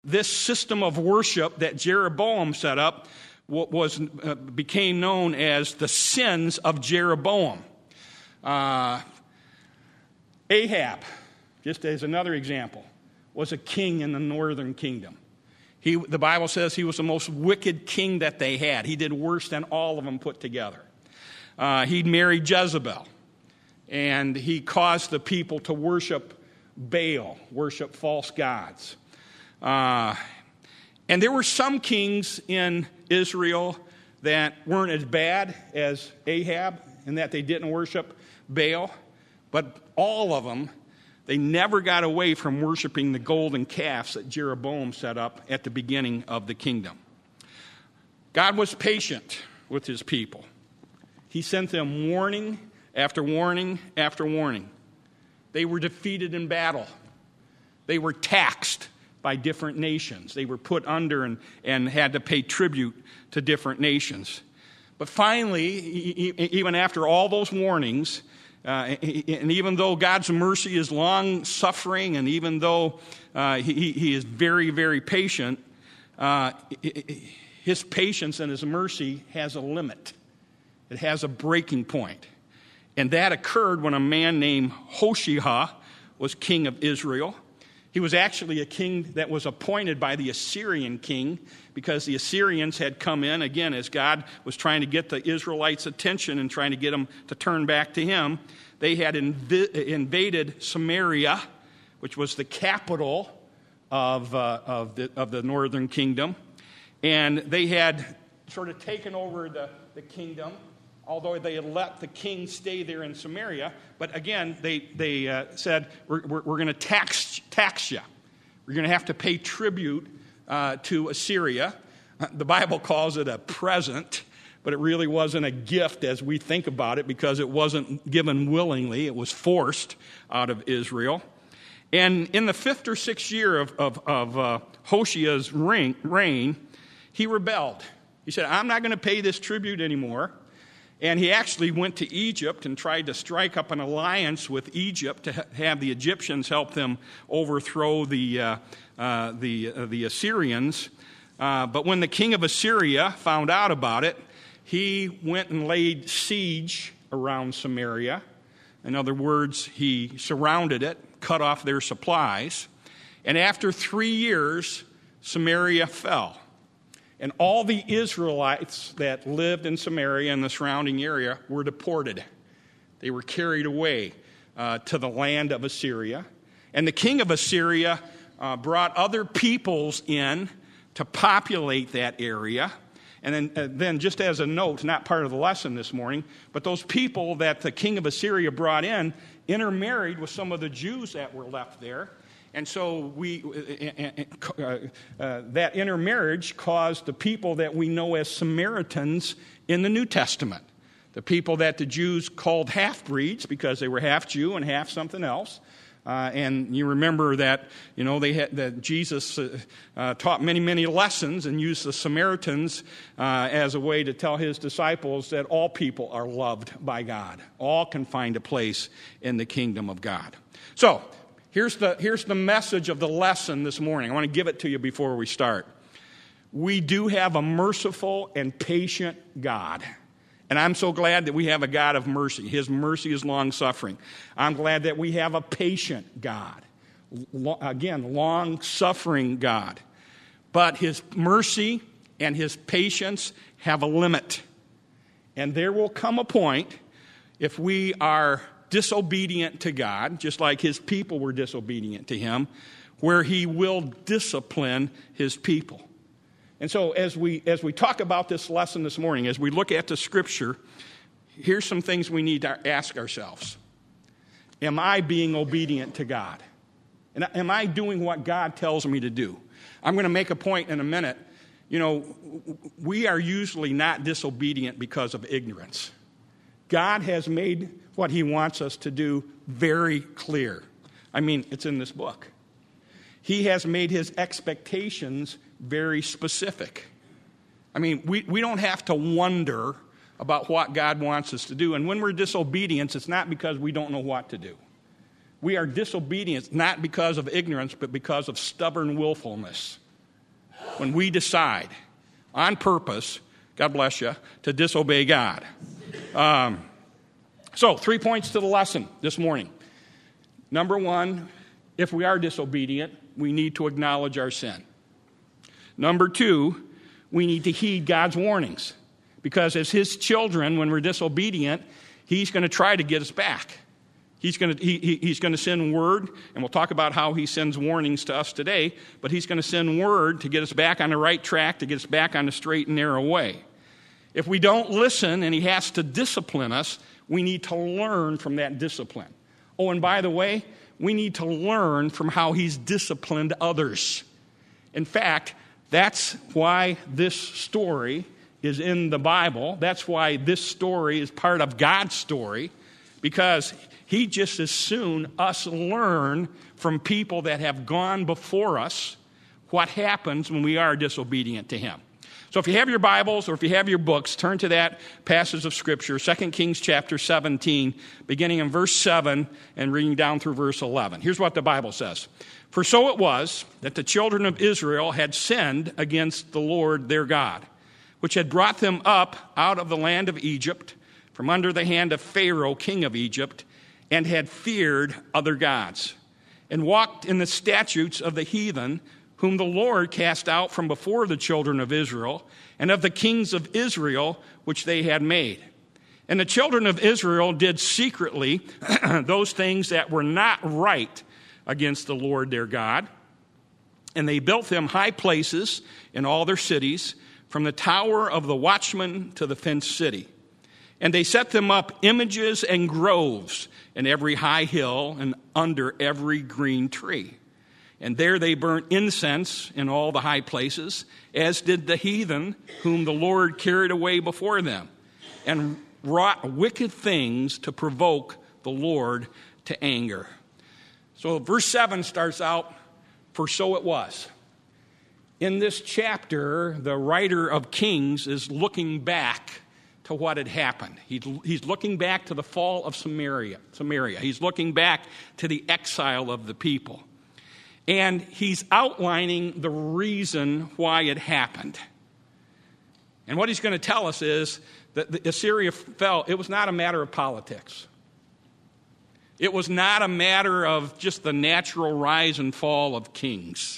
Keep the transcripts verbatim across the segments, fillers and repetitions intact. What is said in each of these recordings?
This system of worship that Jeroboam set up was uh, became known as the sins of Jeroboam. Uh, Ahab, just as another example, was a king in the northern kingdom. He, the Bible says he was the most wicked king that they had. He did worse than all of them put together. Uh, he married Jezebel, and he caused the people to worship Baal, worship false gods. Uh, and there were some kings in Israel that weren't as bad as Ahab in that they didn't worship Baal, but all of them, they never got away from worshiping the golden calves that Jeroboam set up at the beginning of the kingdom. God was patient with his people. He sent them warning after warning after warning. They were defeated in battle. They were taxed by different nations. They were put under and, and had to pay tribute to different nations. But finally, even after all those warnings, uh, and even though God's mercy is long-suffering, and even though uh, he, he is very, very patient, uh, his patience and his mercy has a limit. It has a breaking point. And that occurred when a man named Hoshea was king of Israel. He was actually a king that was appointed by the Assyrian king because the Assyrians had come in, again, as God was trying to get the Israelites' attention and trying to get them to turn back to him. They had inv- invaded Samaria, which was the capital of, uh, of, the, of the northern kingdom. And they had sort of taken over the, the kingdom, although they had let the king stay there in Samaria. But again, they, they uh, said, we're, we're, we're going to tax, tax you. We're going to have to pay tribute uh, to Assyria. The Bible calls it a present, but it really wasn't a gift as we think about it because it wasn't given willingly. It was forced out of Israel. And in the fifth or sixth year of, of, of uh, Hoshea's reign, reign, he rebelled. He said, I'm not going to pay this tribute anymore. And he actually went to Egypt and tried to strike up an alliance with Egypt to ha- have the Egyptians help them overthrow the, uh, uh, the, uh, the Assyrians. Uh, but when the king of Assyria found out about it, he went and laid siege around Samaria. In other words, he surrounded it, cut off their supplies. And after three years, Samaria fell. And all the Israelites that lived in Samaria and the surrounding area were deported. They were carried away uh, to the land of Assyria. And the king of Assyria uh, brought other peoples in to populate that area. And then, uh, then, just as a note, not part of the lesson this morning, but those people that the king of Assyria brought in intermarried with some of the Jews that were left there. And so we, uh, uh, uh, that intermarriage caused the people that we know as Samaritans in the New Testament, the people that the Jews called half-breeds because they were half Jew and half something else. Uh, and you remember that, you know, they had that Jesus uh, uh, taught many, many lessons and used the Samaritans uh, as a way to tell his disciples that all people are loved by God. All can find a place in the kingdom of God. So, Here's the, here's the message of the lesson this morning. I want to give it to you before we start. We do have a merciful and patient God. And I'm so glad that we have a God of mercy. His mercy is long-suffering. I'm glad that we have a patient God. Lo- again, long-suffering God. But his mercy and his patience have a limit. And there will come a point, if we are disobedient to God, just like his people were disobedient to him, where he will discipline his people. And so as we as we talk about this lesson this morning, as we look at the scripture, here's some things we need to ask ourselves. Am I being obedient to God? And am I doing what God tells me to do? I'm going to make a point in a minute. You know, we are usually not disobedient because of ignorance. God has made what he wants us to do very clear. I mean, it's in this book. He has made his expectations very specific. I mean, we, we don't have to wonder about what God wants us to do. And when we're disobedient, it's not because we don't know what to do. We are disobedient not because of ignorance, but because of stubborn willfulness. when we decide on purpose, God bless you, to disobey God. Um, so, three points to the lesson this morning. Number one, if we are disobedient, we need to acknowledge our sin. Number two, we need to heed God's warnings. Because as his children, when we're disobedient, he's going to try to get us back. He's going to, he, he, he's going to send word, and we'll talk about how he sends warnings to us today, but he's going to send word to get us back on the right track, to get us back on the straight and narrow way. If we don't listen and he has to discipline us, we need to learn from that discipline. Oh, and by the way, we need to learn from how he's disciplined others. In fact, that's why this story is in the Bible. That's why this story is part of God's story, because he just as soon us learn from people that have gone before us what happens when we are disobedient to him. So if you have your Bibles or if you have your books, turn to that passage of Scripture, Second Kings chapter seventeen, beginning in verse seven and reading down through verse eleven. Here's what the Bible says. For so it was that the children of Israel had sinned against the Lord their God, which had brought them up out of the land of Egypt, from under the hand of Pharaoh, king of Egypt, and had feared other gods, and walked in the statutes of the heathen, whom the Lord cast out from before the children of Israel, and of the kings of Israel, which they had made. And the children of Israel did secretly those things that were not right against the Lord their God. And they built them high places in all their cities, from the tower of the watchman to the fenced city. And they set them up images and groves in every high hill and under every green tree. And there they burnt incense in all the high places, as did the heathen whom the Lord carried away before them, and wrought wicked things to provoke the Lord to anger. So verse seven starts out, for so it was. In this chapter, the writer of Kings is looking back to what had happened. He's looking back to the fall of Samaria. Samaria. He's looking back to the exile of the people. And he's outlining the reason why it happened. And what he's going to tell us is that Assyria fell. It was not a matter of politics. It was not a matter of just the natural rise and fall of kings.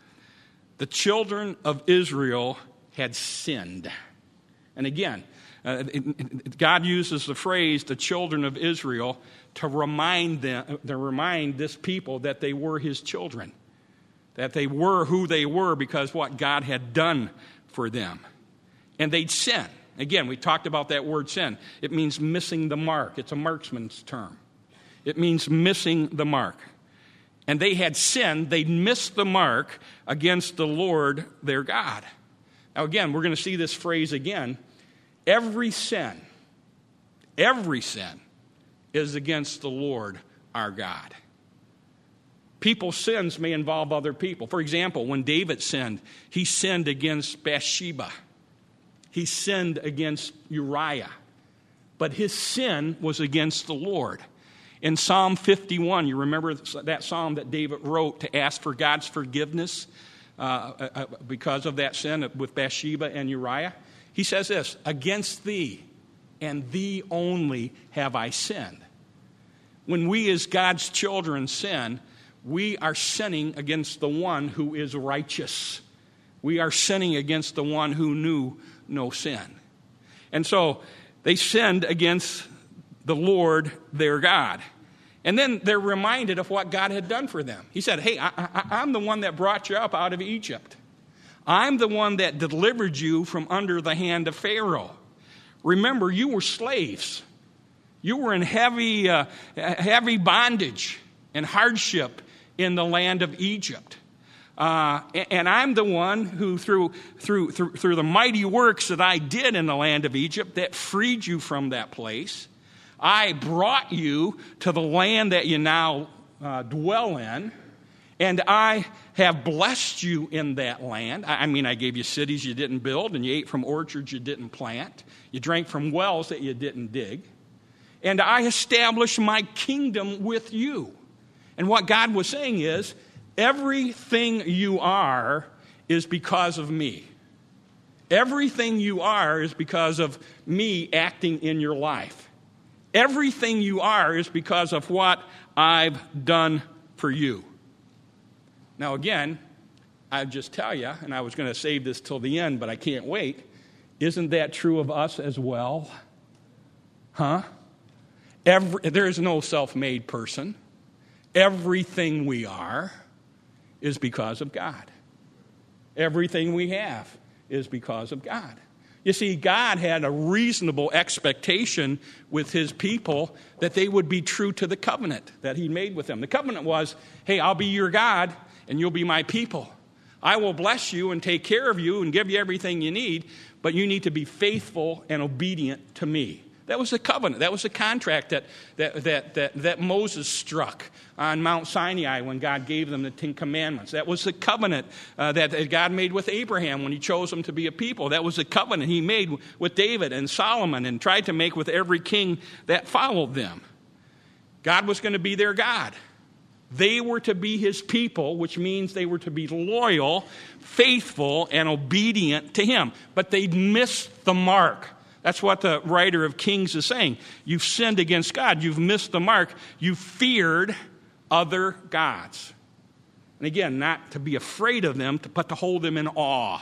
The children of Israel had sinned. And again, uh, God uses the phrase, the children of Israel, to remind them, to remind this people that they were his children, that they were who they were because what God had done for them. And they'd sin. Again, we talked about that word sin. It means missing the mark. It's a marksman's term. It means missing the mark. And they had sinned. They'd missed the mark against the Lord their God. Now again, we're going to see this phrase again. Every sin, every sin is against the Lord our God. People's sins may involve other people. For example, when David sinned, he sinned against Bathsheba. He sinned against Uriah. But his sin was against the Lord. In Psalm fifty-one, you remember that psalm that David wrote to ask for God's forgiveness uh, uh, because of that sin with Bathsheba and Uriah? He says this, against thee and thee only have I sinned. When we as God's children sin, we are sinning against the one who is righteous. We are sinning against the one who knew no sin. And so they sinned against the Lord their God. And then they're reminded of what God had done for them. He said, hey, I, I, I'm the one that brought you up out of Egypt. I'm the one that delivered you from under the hand of Pharaoh. Remember, you were slaves. You were in heavy, uh, heavy bondage and hardship in the land of Egypt. Uh, and I'm the one who, through, through, through, through the mighty works that I did in the land of Egypt, that freed you from that place. I brought you to the land that you now uh, dwell in, and I have blessed you in that land. I, I mean, I gave you cities you didn't build, and you ate from orchards you didn't plant. You drank from wells that you didn't dig. And I established my kingdom with you. And what God was saying is, everything you are is because of me. Everything you are is because of me acting in your life. Everything you are is because of what I've done for you. Now again, I'll just tell you, and I was going to save this till the end, but I can't wait. Isn't that true of us as well? Huh? Every, there is no self-made person. Everything we are is because of God. Everything we have is because of God. You see, God had a reasonable expectation with his people that they would be true to the covenant that he made with them. The covenant was, hey, I'll be your God and you'll be my people. I will bless you and take care of you and give you everything you need, but you need to be faithful and obedient to me. That was the covenant. That was the contract that, that, that, that, that Moses struck on Mount Sinai when God gave them the Ten Commandments. That was the covenant uh, that God made with Abraham when he chose him to be a people. That was the covenant he made with David and Solomon and tried to make with every king that followed them. God was going to be their God. They were to be his people, which means they were to be loyal, faithful, and obedient to him. But they'd missed the mark. That's what the writer of Kings is saying. You've sinned against God. You've missed the mark. You feared other gods. And again, not to be afraid of them, but to hold them in awe,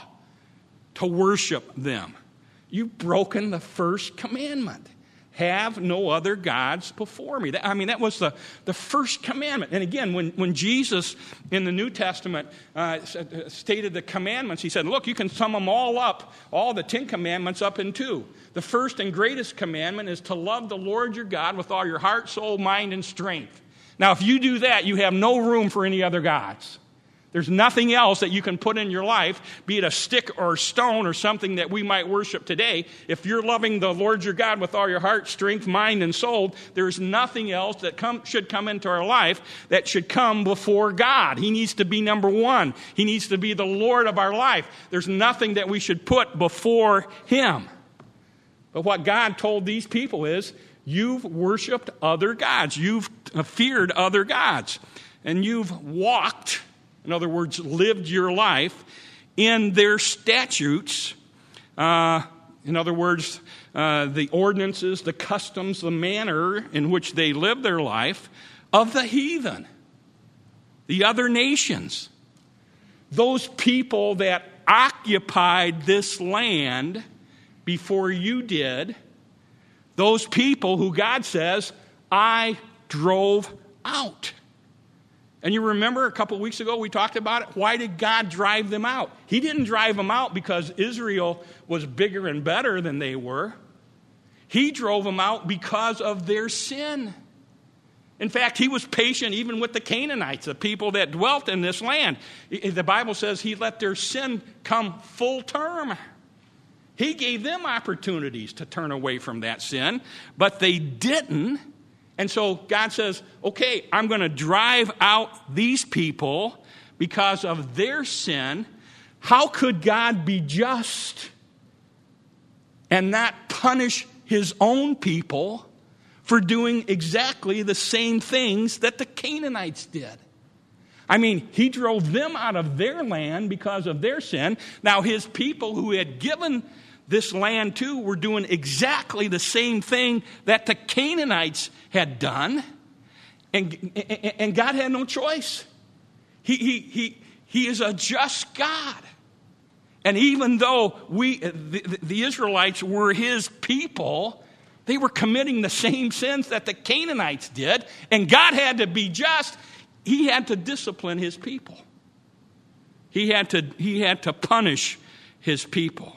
to worship them. You've broken the first commandment. Have no other gods before me. I mean, that was the, the first commandment. And again, when, when Jesus in the New Testament uh, stated the commandments, he said, look, you can sum them all up, all the Ten Commandments up in two. The first and greatest commandment is to love the Lord your God with all your heart, soul, mind, and strength. Now, if you do that, you have no room for any other gods. There's nothing else that you can put in your life, be it a stick or a stone or something that we might worship today. If you're loving the Lord your God with all your heart, strength, mind, and soul, there's nothing else that come, should come into our life that should come before God. He needs to be number one. He needs to be the Lord of our life. There's nothing that we should put before him. But what God told these people is, you've worshiped other gods. You've feared other gods. And you've walked, in other words, lived your life in their statutes. Uh, in other words, uh, the ordinances, the customs, the manner in which they lived their life of the heathen, the other nations. Those people that occupied this land before you did, those people who God says, I drove out. And you remember a couple weeks ago we talked about it. Why did God drive them out? He didn't drive them out because Israel was bigger and better than they were. He drove them out because of their sin. In fact, he was patient even with the Canaanites, the people that dwelt in this land. The Bible says he let their sin come full term. He gave them opportunities to turn away from that sin, but they didn't. And so God says, okay, I'm going to drive out these people because of their sin. How could God be just and not punish his own people for doing exactly the same things that the Canaanites did? I mean, he drove them out of their land because of their sin. Now, his people who had given this land to were doing exactly the same thing that the Canaanites had done, and, and God had no choice. He, he, he, he is a just God. And even though we, the, the Israelites were his people, they were committing the same sins that the Canaanites did, and God had to be just. He had to discipline his people. He had to, he had to punish his people.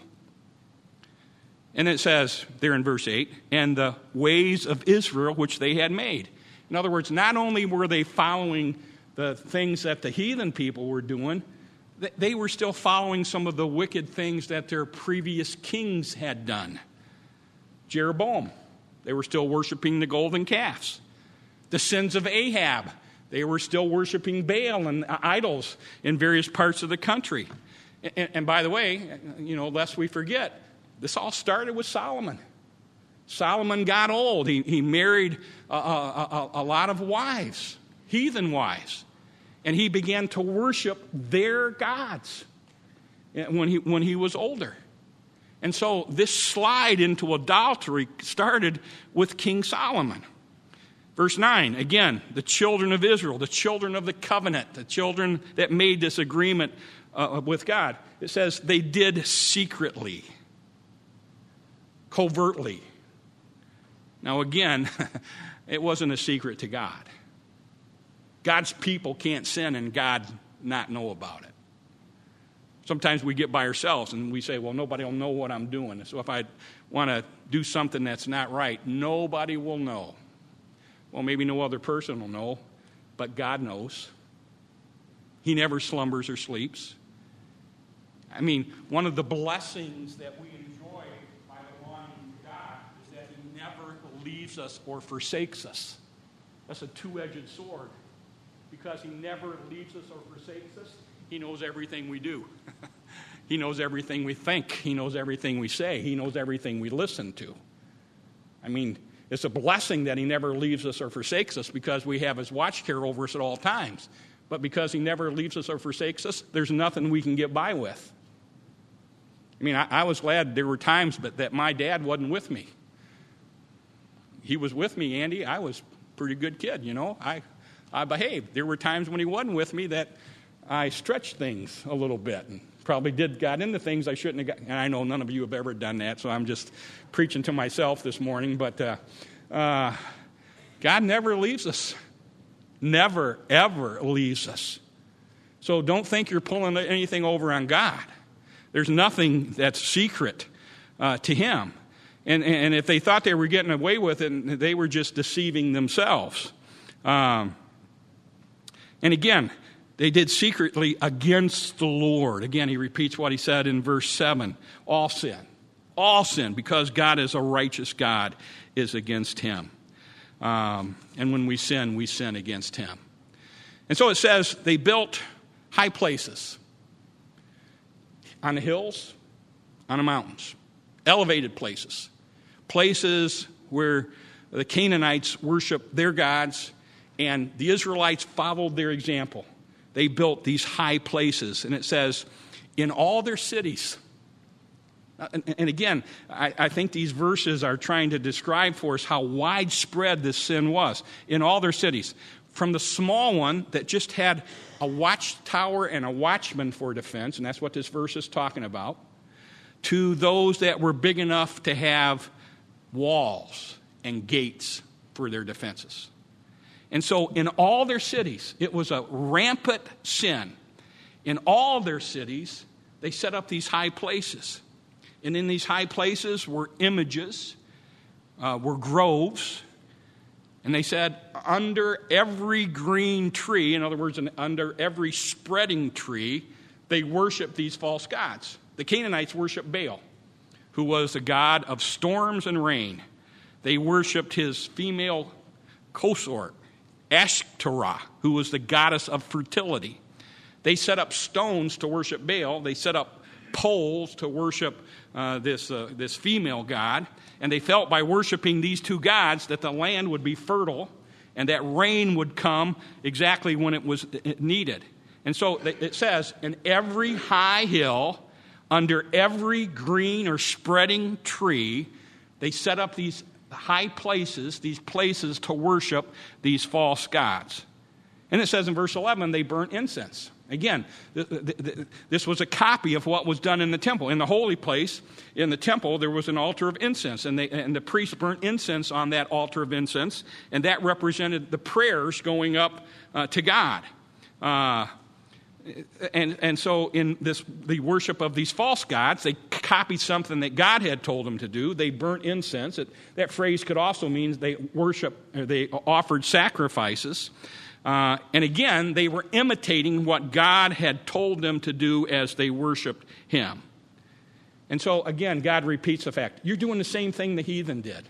And it says there in verse eight, and the ways of Israel which they had made. In other words, not only were they following the things that the heathen people were doing, they were still following some of the wicked things that their previous kings had done. Jeroboam, they were still worshiping the golden calves. The sins of Ahab, they were still worshiping Baal and idols in various parts of the country. And, and by the way, you know, lest we forget, this all started with Solomon. Solomon got old. He, he married a, a, a, a lot of wives, heathen wives. And he began to worship their gods. when he, when he was older. And so this slide into adultery started with King Solomon. Verse nine, again, the children of Israel, the children of the covenant, the children that made this agreement uh, with God. It says they did secretly, covertly. Now again, it wasn't a secret to God. God's people can't sin and God not know about it. Sometimes we get by ourselves and we say, well, nobody will know what I'm doing. So if I want to do something that's not right, nobody will know. Well, maybe no other person will know, but God knows. He never slumbers or sleeps. I mean, one of the blessings that we enjoy by belonging to God is that He never leaves us or forsakes us. That's a two-edged sword. Because He never leaves us or forsakes us, He knows everything we do. He knows everything we think. He knows everything we say. He knows everything we listen to. I mean, it's a blessing that He never leaves us or forsakes us because we have His watch care over us at all times. But because He never leaves us or forsakes us, there's nothing we can get by with. I mean, I, I was glad there were times but that my dad wasn't with me. He was with me, Andy. I was a pretty good kid, you know. I, I behaved. There were times when he wasn't with me that I stretched things a little bit and probably did got into things I shouldn't have got. And I know none of you have ever done that, so I'm just preaching to myself this morning. But uh, uh, God never leaves us. Never, ever leaves us. So don't think you're pulling anything over on God. There's nothing that's secret uh, to Him. And, and if they thought they were getting away with it, they were just deceiving themselves. Um, and again, they did secretly against the Lord. Again, he repeats what he said in verse seven. All sin. All sin, because God is a righteous God, is against Him. Um, and when we sin, we sin against Him. And so it says they built high places. On the hills, on the mountains. Elevated places. Places where the Canaanites worshiped their gods, and the Israelites followed their example. They built these high places, and it says, in all their cities. And, and again, I, I think these verses are trying to describe for us how widespread this sin was. In all their cities. From the small one that just had a watchtower and a watchman for defense, and that's what this verse is talking about, to those that were big enough to have walls and gates for their defenses. And so in all their cities, it was a rampant sin. In all their cities, they set up these high places. And in these high places were images, uh, were groves. And they said, under every green tree, in other words, under every spreading tree, they worshiped these false gods. The Canaanites worshiped Baal, who was the god of storms and rain. They worshiped his female consort, Ashtoreth, who was the goddess of fertility. They set up stones to worship Baal. They set up poles to worship uh, this, uh, this female god. And they felt by worshiping these two gods that the land would be fertile and that rain would come exactly when it was needed. And so it says, in every high hill, under every green or spreading tree, they set up these high places, these places to worship these false gods. And it says in verse eleven, they burnt incense. Again, th- th- th- this was a copy of what was done in the temple. In the holy place, in the temple, there was an altar of incense, and, they, and the priests burnt incense on that altar of incense, and that represented the prayers going up uh, to God. Uh, and, and so in this, the worship of these false gods, they copied something that God had told them to do. They burnt incense. It, that phrase could also mean they worship, or they offered sacrifices. Uh, and again, they were imitating what God had told them to do as they worshiped Him. And so, again, God repeats the fact, you're doing the same thing the heathen did.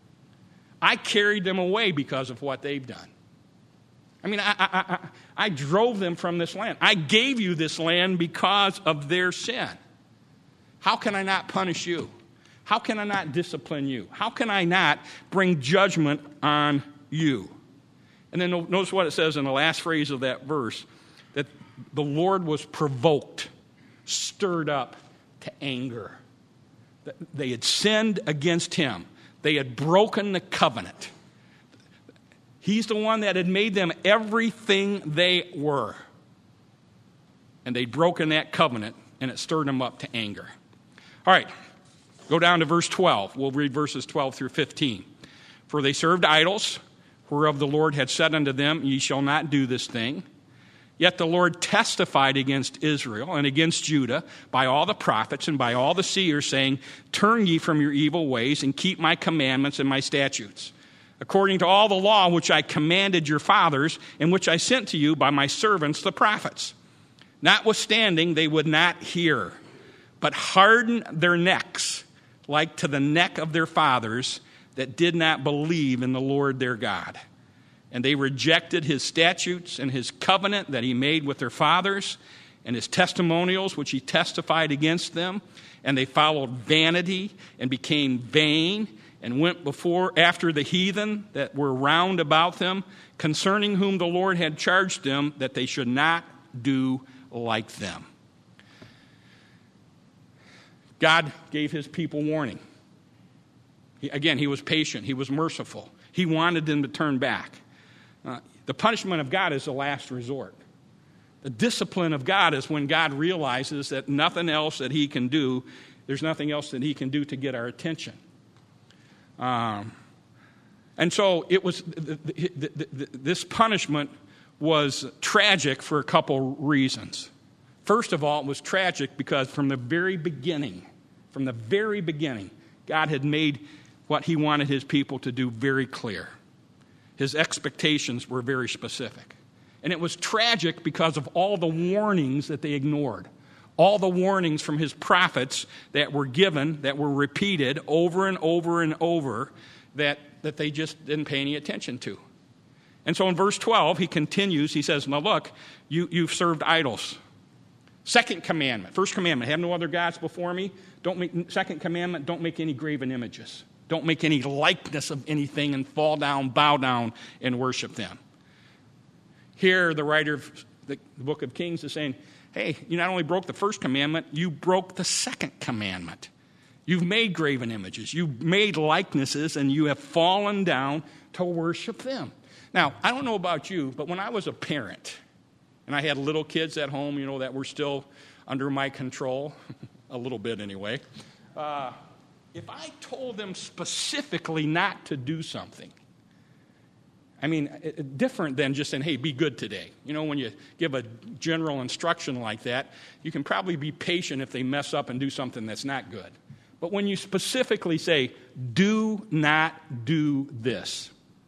I carried them away because of what they've done. I mean, I, I, I, I drove them from this land. I gave you this land because of their sin. How can I not punish you? How can I not discipline you? How can I not bring judgment on you? And then notice what it says in the last phrase of that verse, that the Lord was provoked. stirred up to anger. They had sinned against him. They had broken the covenant. He's the one that had made them everything they were. And they'd broken that covenant, and it stirred them up to anger. All right, go down to verse twelve. We'll read verses twelve through fifteen. For they served idols, whereof the Lord had said unto them, Ye shall not do this thing. Yet the Lord testified against Israel and against Judah by all the prophets and by all the seers, saying, Turn ye from your evil ways, and keep my commandments and my statutes, according to all the law which I commanded your fathers, and which I sent to you by my servants the prophets. Notwithstanding, they would not hear, but hardened their necks, like to the neck of their fathers, that did not believe in the Lord their God. And they rejected his statutes and his covenant that he made with their fathers, and his testimonials which he testified against them. And they followed vanity and became vain, and went before after the heathen that were round about them, concerning whom the Lord had charged them that they should not do like them. God gave his people warning. He, again, he was patient. He was merciful. He wanted them to turn back. Uh, the punishment of God is the last resort. The discipline of God is when God realizes that nothing else that he can do, there's nothing else that he can do to get our attention. Um, and so it was. The, the, the, the, this punishment was tragic for a couple reasons. First of all, it was tragic because from the very beginning, from the very beginning, God had made what he wanted his people to do very clear. His expectations were very specific. And it was tragic because of all the warnings that they ignored. All the warnings from his prophets that were given, that were repeated over and over and over, that, that they just didn't pay any attention to. And so in verse twelve, he continues, he says, Now look, you, you've served idols. Second commandment, first commandment, have no other gods before me. Don't make, second commandment, don't make any graven images. Don't make any likeness of anything and fall down, bow down, and worship them. Here, the writer of the book of Kings is saying, hey, you not only broke the first commandment, you broke the second commandment. You've made graven images. You've made likenesses, and you have fallen down to worship them. Now, I don't know about you, but when I was a parent, and I had little kids at home, you know, that were still under my control, a little bit anyway, uh, if I told them specifically not to do something, I mean, different than just saying, hey, be good today. You know, when you give a general instruction like that, you can probably be patient if they mess up and do something that's not good. But when you specifically say, do not do this,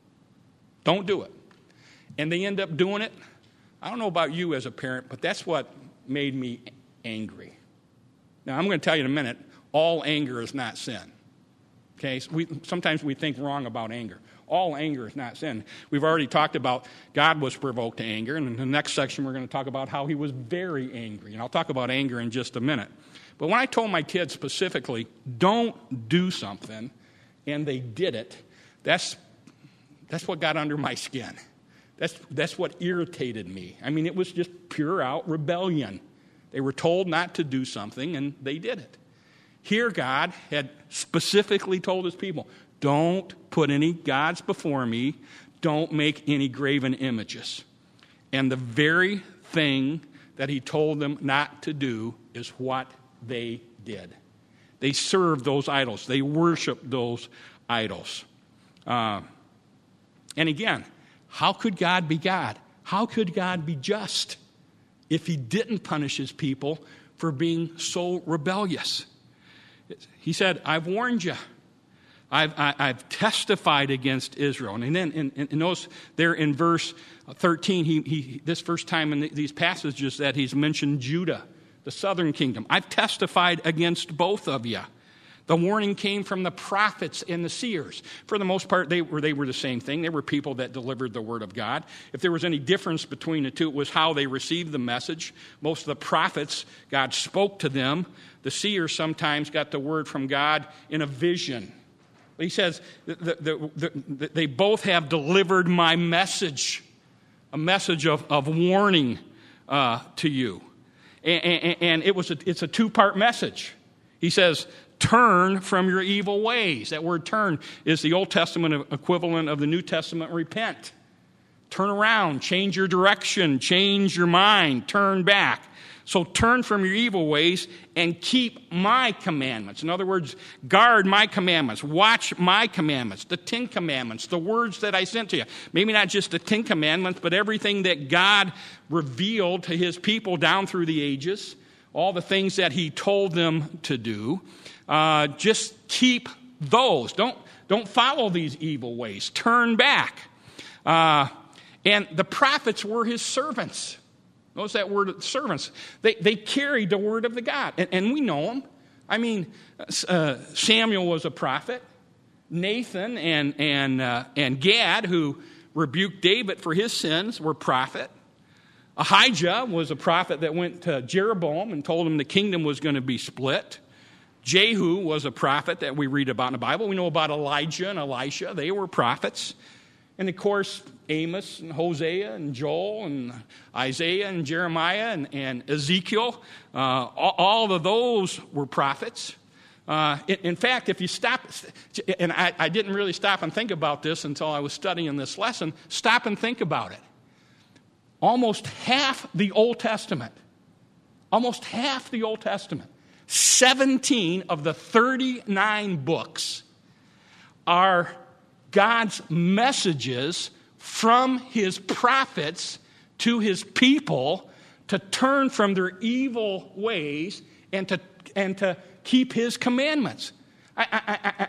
don't do it, and they end up doing it, I don't know about you as a parent, but that's what made me angry. Now, I'm going to tell you in a minute, all anger is not sin. Okay? So we, sometimes we think wrong about anger. All anger is not sin. We've already talked about God was provoked to anger, and in the next section we're going to talk about how he was very angry. And I'll talk about anger in just a minute. But when I told my kids specifically, don't do something, and they did it, that's that's what got under my skin. That's that's what irritated me. I mean, it was just pure out rebellion. They were told not to do something, and they did it. Here, God had specifically told his people, don't put any gods before me. Don't make any graven images. And the very thing that he told them not to do is what they did. They served those idols. They worshiped those idols. Uh, and again, how could God be God? How could God be just if he didn't punish his people for being so rebellious? He said, I've warned you. I've, I, I've testified against Israel. And then in, in, in those, there in verse thirteen, he, he this first time in the, these passages that he's mentioned Judah, the southern kingdom. I've testified against both of you. The warning came from the prophets and the seers. For the most part, they were, they were the same thing. They were people that delivered the word of God. If there was any difference between the two, it was how they received the message. Most of the prophets, God spoke to them. The seers sometimes got the word from God in a vision. He says the, the, the, the, they both have delivered my message, a message of, of warning uh, to you. And, and, and it was a, it's a two-part message. He says, turn from your evil ways. That word turn is the Old Testament equivalent of the New Testament repent. Turn around, change your direction, change your mind, turn back. So turn from your evil ways and keep my commandments. In other words, guard my commandments. Watch my commandments, the Ten Commandments, the words that I sent to you. Maybe not just the Ten Commandments, but everything that God revealed to his people down through the ages, all the things that he told them to do. Uh, just keep those. Don't, don't follow these evil ways. Turn back. Uh, and the prophets were his servants. Notice that word, servants. They, they carried the word of the God, and, and we know them. I mean, uh, Samuel was a prophet. Nathan and, and, uh, and Gad, who rebuked David for his sins, were prophet. Ahijah was a prophet that went to Jeroboam and told him the kingdom was going to be split. Jehu was a prophet that we read about in the Bible. We know about Elijah and Elisha. They were prophets. And, of course, Amos and Hosea and Joel and Isaiah and Jeremiah and, and Ezekiel, uh, all, all of those were prophets. Uh, in, in fact, if you stop, and I, I didn't really stop and think about this until I was studying this lesson, stop and think about it. Almost half the Old Testament, almost half the Old Testament, seventeen of the thirty-nine books are God's messages from his prophets to his people to turn from their evil ways and to and to keep his commandments. I, I, I,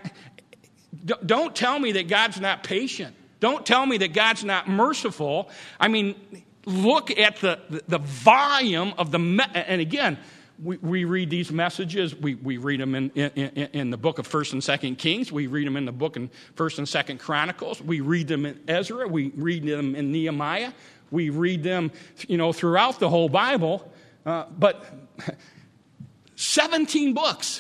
I, don't tell me that God's not patient. Don't tell me that God's not merciful. I mean, look at the, the, the volume of the... Me- and again, we, we read these messages. We, we read them in, in, in the book of First and Second Kings. We read them in the book in First and Second Chronicles. We read them in Ezra. We read them in Nehemiah. We read them, you know, throughout the whole Bible. Uh, but seventeen books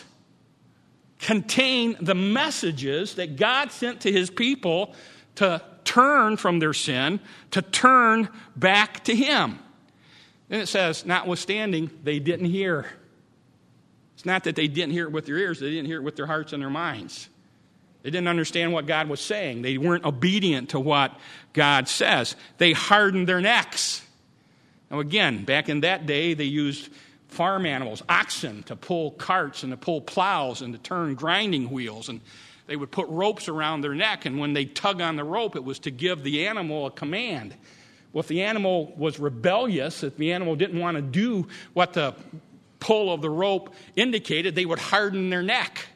contain the messages that God sent to his people to turn from their sin, to turn back to him. Then it says, notwithstanding, they didn't hear. It's not that they didn't hear it with their ears. They didn't hear it with their hearts and their minds. They didn't understand what God was saying. They weren't obedient to what God says. They hardened their necks. Now again, back in that day, they used farm animals, oxen, to pull carts and to pull plows and to turn grinding wheels. And they would put ropes around their neck, and when they tug on the rope, it was to give the animal a command. Well, if the animal was rebellious, if the animal didn't want to do what the pull of the rope indicated, they would harden their neck.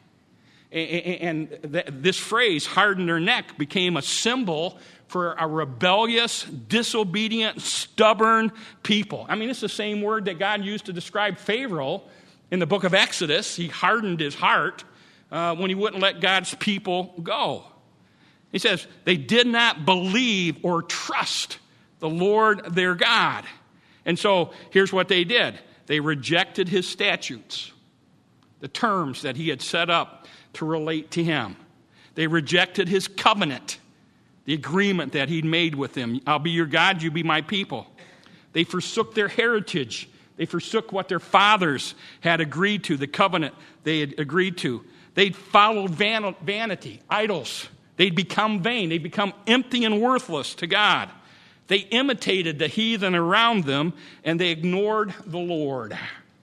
And this phrase, harden their neck, became a symbol for a rebellious, disobedient, stubborn people. I mean, it's the same word that God used to describe Pharaoh in the book of Exodus. He hardened his heart uh, when he wouldn't let God's people go. He says, they did not believe or trust the Lord their God. And so here's what they did. They rejected his statutes, the terms that he had set up to relate to him. They rejected his covenant, the agreement that he'd made with them. I'll be your God, you be my people. They forsook their heritage. They forsook what their fathers had agreed to, the covenant they had agreed to. They'd followed van- vanity, idols. They'd become vain. They'd become empty and worthless to God. They imitated the heathen around them, and they ignored the Lord.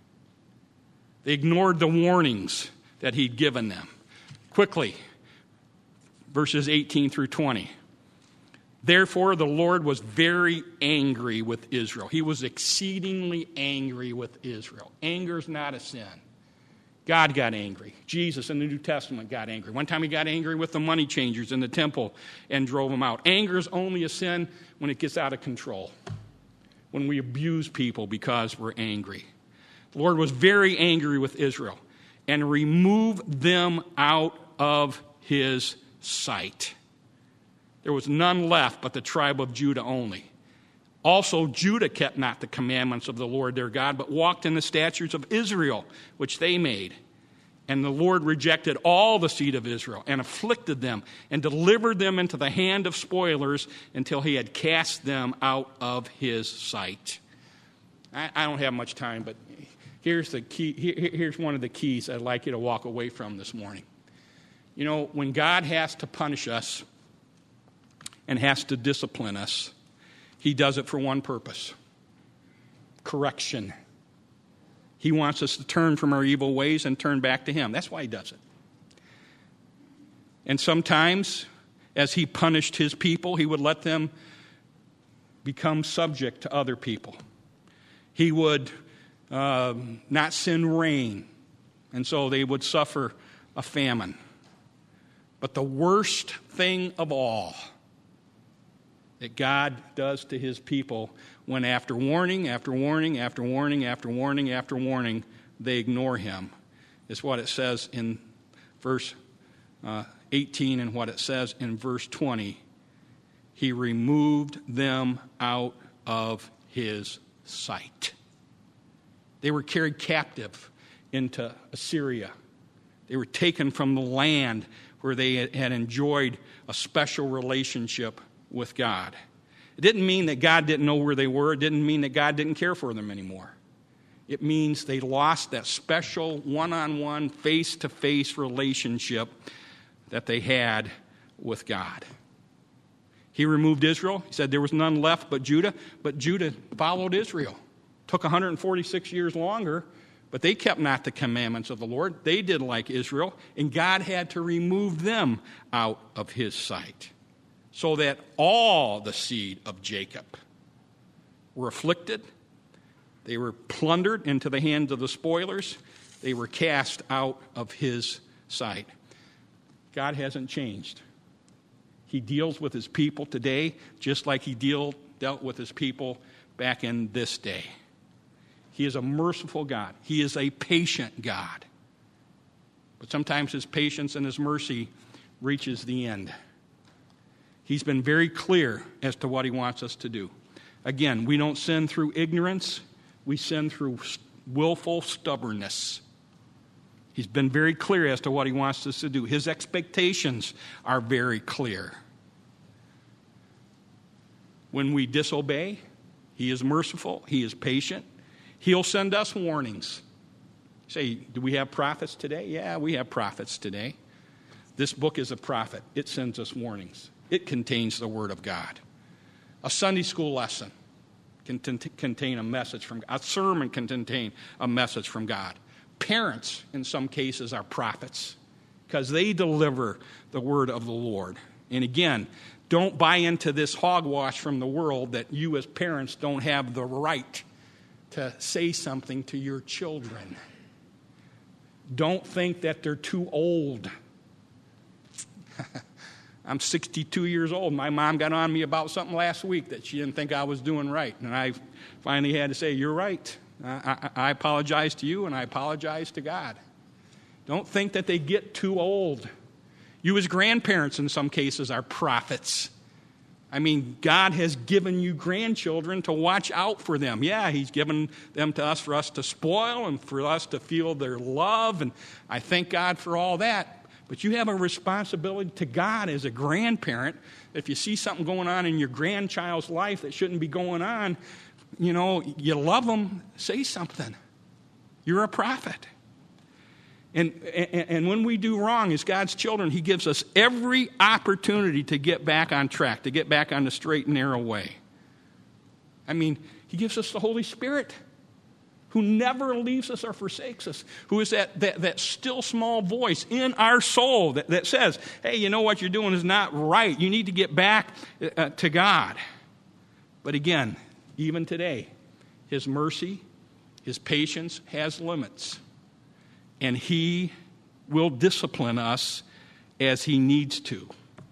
They ignored the warnings that he'd given them. Quickly, verses eighteen through twenty. Therefore, the Lord was very angry with Israel. He was exceedingly angry with Israel. Anger is not a sin. God got angry. Jesus in the New Testament got angry. One time he got angry with the money changers in the temple and drove them out. Anger is only a sin when it gets out of control, when we abuse people because we're angry. The Lord was very angry with Israel and removed them out of his sight. There was none left but the tribe of Judah only. Also, Judah kept not the commandments of the Lord their God, but walked in the statutes of Israel, which they made. And the Lord rejected all the seed of Israel and afflicted them and delivered them into the hand of spoilers until he had cast them out of his sight. I, I don't have much time, but here's the key. Here, here's one of the keys I'd like you to walk away from this morning. You know, when God has to punish us and has to discipline us, he does it for one purpose: correction. He wants us to turn from our evil ways and turn back to him. That's why he does it. And sometimes, as he punished his people, he would let them become subject to other people. He would uh, not send rain, and so they would suffer a famine. But the worst thing of all that God does to his people, when after warning, after warning, after warning, after warning, after warning, they ignore him, is what it says in verse uh, eighteen and what it says in verse twenty. He removed them out of his sight. They were carried captive into Assyria. They were taken from the land where they had enjoyed a special relationship with God. It didn't mean that God didn't know where they were. It didn't mean that God didn't care for them anymore. It means they lost that special one-on-one, face-to-face relationship that they had with God. He removed Israel. He said there was none left but Judah. But Judah followed Israel. Took one hundred forty-six years longer, but they kept not the commandments of the Lord. They did like Israel, and God had to remove them out of his sight, so that all the seed of Jacob were afflicted. They were plundered into the hands of the spoilers. They were cast out of his sight. God hasn't changed. He deals with his people today just like he deal, dealt with his people back in this day. He is a merciful God. He is a patient God. But sometimes his patience and his mercy reaches the end. He's been very clear as to what he wants us to do. Again, we don't sin through ignorance. We sin through willful stubbornness. He's been very clear as to what he wants us to do. His expectations are very clear. When we disobey, he is merciful. He is patient. He'll send us warnings. Say, do we have prophets today? Yeah, we have prophets today. This book is a prophet. It sends us warnings. It contains the Word of God. A Sunday school lesson can t- contain a message from God. A sermon can contain a message from God. Parents, in some cases, are prophets because they deliver the Word of the Lord. And again, don't buy into this hogwash from the world that you as parents don't have the right to say something to your children. Don't think that they're too old. I'm sixty-two years old. My mom got on me about something last week that she didn't think I was doing right. And I finally had to say, you're right. I, I, I apologize to you and I apologize to God. Don't think that they get too old. You as grandparents in some cases are prophets. I mean, God has given you grandchildren to watch out for them. Yeah, he's given them to us for us to spoil and for us to feel their love, and I thank God for all that. But you have a responsibility to God as a grandparent. If you see something going on in your grandchild's life that shouldn't be going on, you know, you love them, say something. You're a prophet. And, and, and when we do wrong as God's children, he gives us every opportunity to get back on track, to get back on the straight and narrow way. I mean, he gives us the Holy Spirit, who never leaves us or forsakes us, who is that, that, that still small voice in our soul that, that says, hey, you know what you're doing is not right. You need to get back uh, to God. But again, even today, his mercy, his patience has limits. And he will discipline us as he needs to.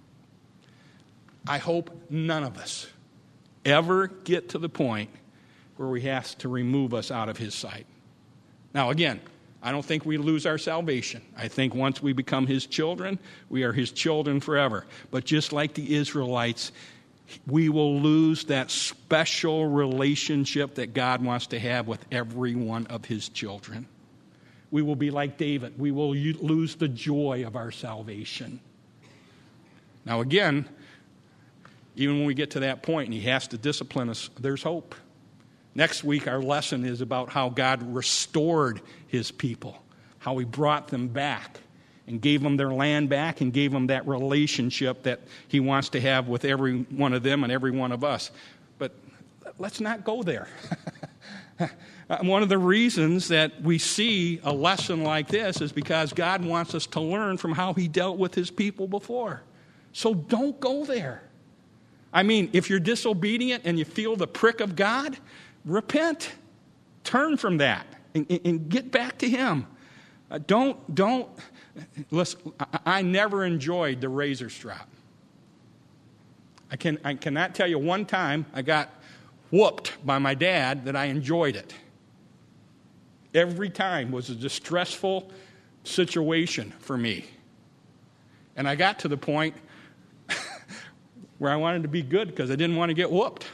I hope none of us ever get to the point where he has to remove us out of his sight. Now, again, I don't think we lose our salvation. I think once we become his children, we are his children forever. But just like the Israelites, we will lose that special relationship that God wants to have with every one of his children. We will be like David. We will lose the joy of our salvation. Now again, even when we get to that point and he has to discipline us, there's hope. Next week, our lesson is about how God restored his people, how he brought them back and gave them their land back and gave them that relationship that he wants to have with every one of them and every one of us. But let's not go there. One of the reasons that we see a lesson like this is because God wants us to learn from how he dealt with his people before. So don't go there. I mean, if you're disobedient and you feel the prick of God, repent. Turn from that and, and get back to him. Uh, don't, don't, listen, I, I never enjoyed the razor strap. I, can, I cannot tell you one time I got whooped by my dad that I enjoyed it. Every time was a distressful situation for me. And I got to the point where I wanted to be good because I didn't want to get whooped.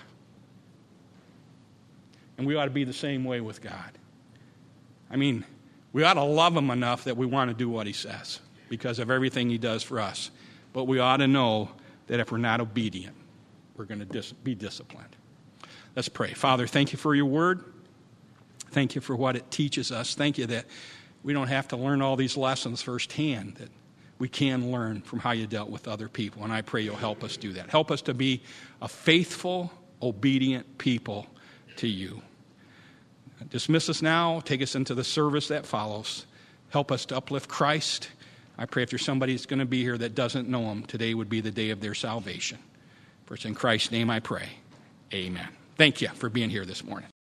And we ought to be the same way with God. I mean, we ought to love him enough that we want to do what he says because of everything he does for us. But we ought to know that if we're not obedient, we're going to dis- be disciplined. Let's pray. Father, thank you for your word. Thank you for what it teaches us. Thank you that we don't have to learn all these lessons firsthand, that we can learn from how you dealt with other people. And I pray you'll help us do that. Help us to be a faithful, obedient people to you. Dismiss us now. Take us into the service that follows. Help us to uplift Christ. I pray if there's somebody that's going to be here that doesn't know him, today would be the day of their salvation. For it's in Christ's name I pray. Amen. Thank you for being here this morning.